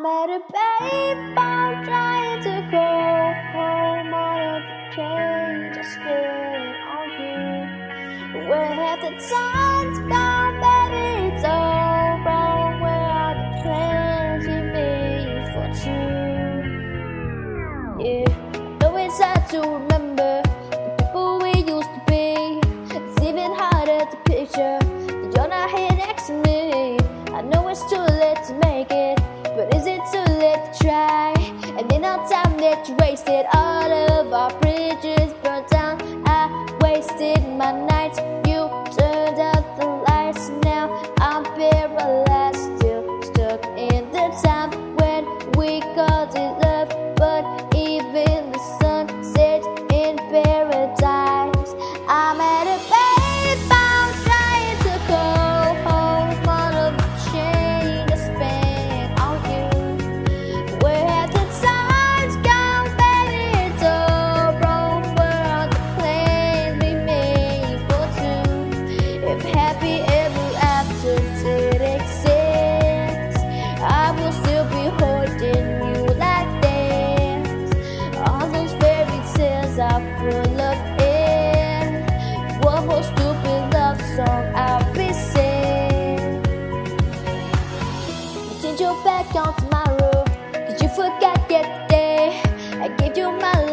I'm at a payphone trying to go home. All of the pain just spilling on you. Where have the times gone, baby? It's all wrong. Where are the plans we made for two? Yeah, know it's hard to remember the people we used to be. It's even harder to picture that you're not here next to me. I know it's too late to make it, but is it too late to try? And in our time that you wasted, all of our bridges burned down. I wasted my nights, you turned out the lights. Now I'm paralyzed, still stuck in the time when we called it love. But even the sun sets in paradise. I'm at a payphone trying to go home. All of the change I spent on you. Where have the times gone, baby? It's all wrong. Where are the plans we made for two? If happy ever after did exist, I will still be holding you like this. All those fairy tales are full of air. One more stupid love song I'll be singing. You turned your back on tomorrow, 'cause you forgot yesterday. I gave you my